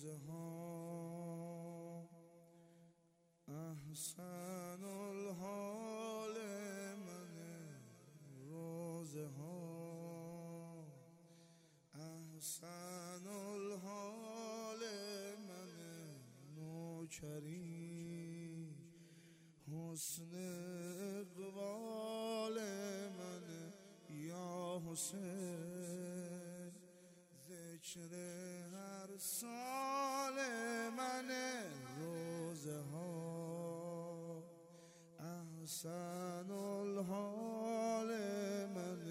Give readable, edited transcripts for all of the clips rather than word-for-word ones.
روزه ها احسن الحال من، روزه ها احسن الحال من، نوکری حسن اقبال من یا حسین، ذکر هر سال من، روزه ها احسن الحال من،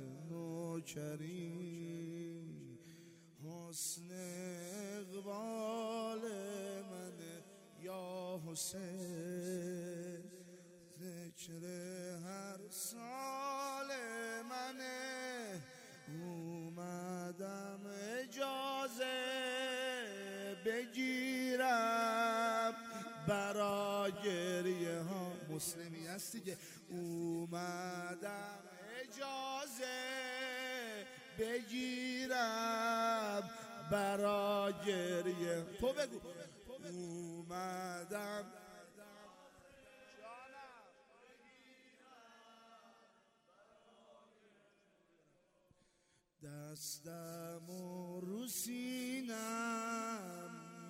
نوکری حسن اقبال من یا حسین، ذکر هر سال من. اومدم اجازه بگیرم برای گریه ها. مسلمی هستی که اومدم اجازه بگیرم برای گریه. تو بگو. اومدم دستم و رو سینم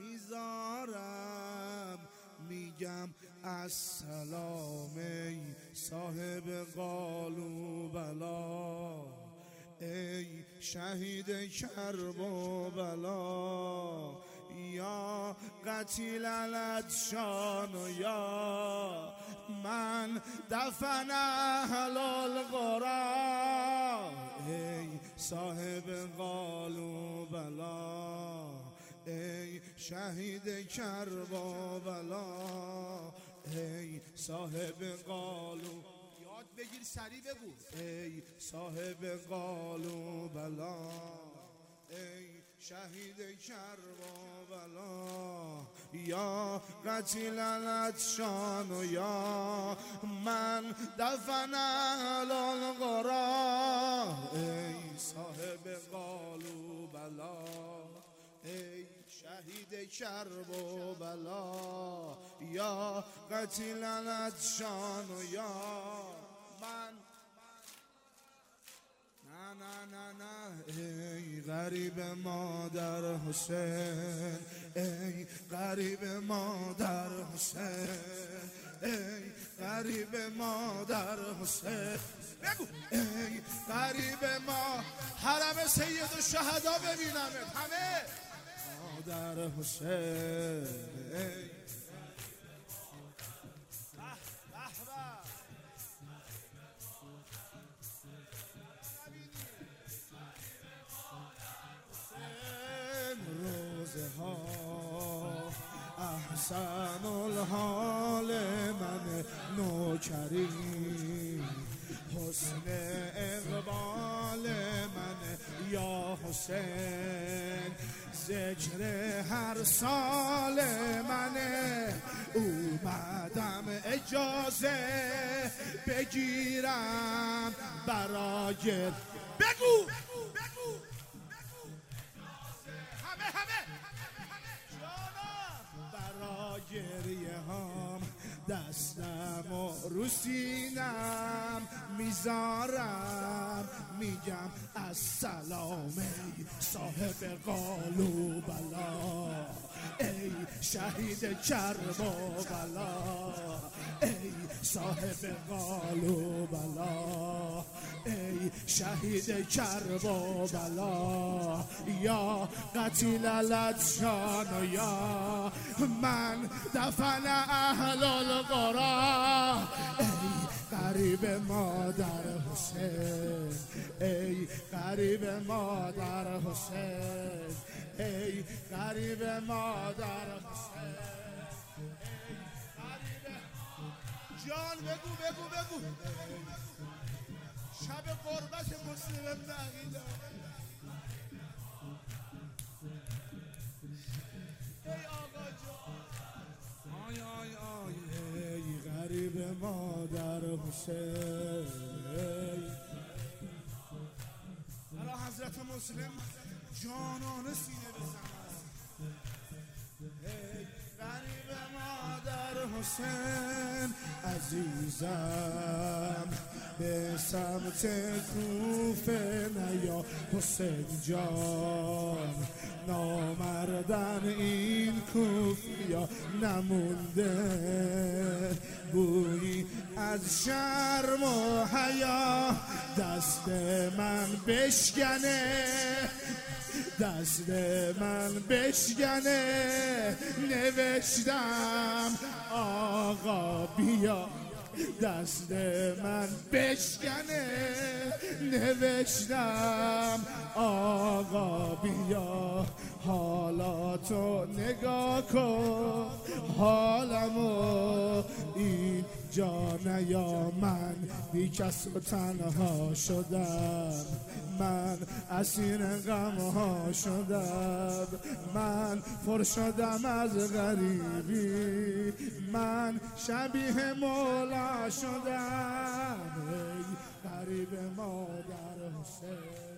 میذارم، میگم السلام ای صاحب قالو بلا، ای شهید کرب و بلا، یا قتیل الادشان و یا من دفن اهل القرى، ای صاحب قالو بلا، ای شهید کرب و بلا، ای صاحب قالو. یاد بگیر سریع بگو. ای صاحب قالو بلا، ای شهید کرب و بلا، یا قتیل الادشان و یا من دفن اهل القرى، ای صاحب قالو بلا، ای شهید کرب و بلا، یا قتیل الادشان و یا من. نه نه نه نه. ای غریب مادر حسین، ای غریب مادر حسین، ای غریب مادر حسین. بگو. ای غریب ما حرم سید الشهدا ببینمت همه. مادر حسین، ای روزه ها احسن الحال من، نوکری حسن اقبال من یا حسین، ذکر هر سال من. اومدم اجازه بگیرم برای بگو برای گریه هام، دستم و رو سینم میذارم، میگم السلام ای صاحب قالو بلا، ای شهید کرب و بلا، ای صاحب قالو بلا، ای شهید کرب و بلا، یا قتیل الادشان و یا من دفن اهل القرى، ای غریب مادر حسین، ای غریب مادر حسین، ای غریب مادر حسین. جان بگو بگو بگو. شب قربت مسلم ابن عقیله. ای آقا جان. آی آی آی. ای غریب مادر حسین، برای حضرت مسلم جانانه سینه بزن. حسین عزیزم به سمت کوفه نیا حسین جان نامردن این کوفیا نمونده بویی از شرم و حیا دست من بشکنه دست من بشکنه نوشتم آقا بیا دست من بشکنه نوشتم آقا بیا حالا تو نگاه کن حالمو این جا نیا من بی کس و تنها شدم من اسیر غم ها شدم من پر شدم از غریبی من شبیه مولا شدم ای غریب مادر حسین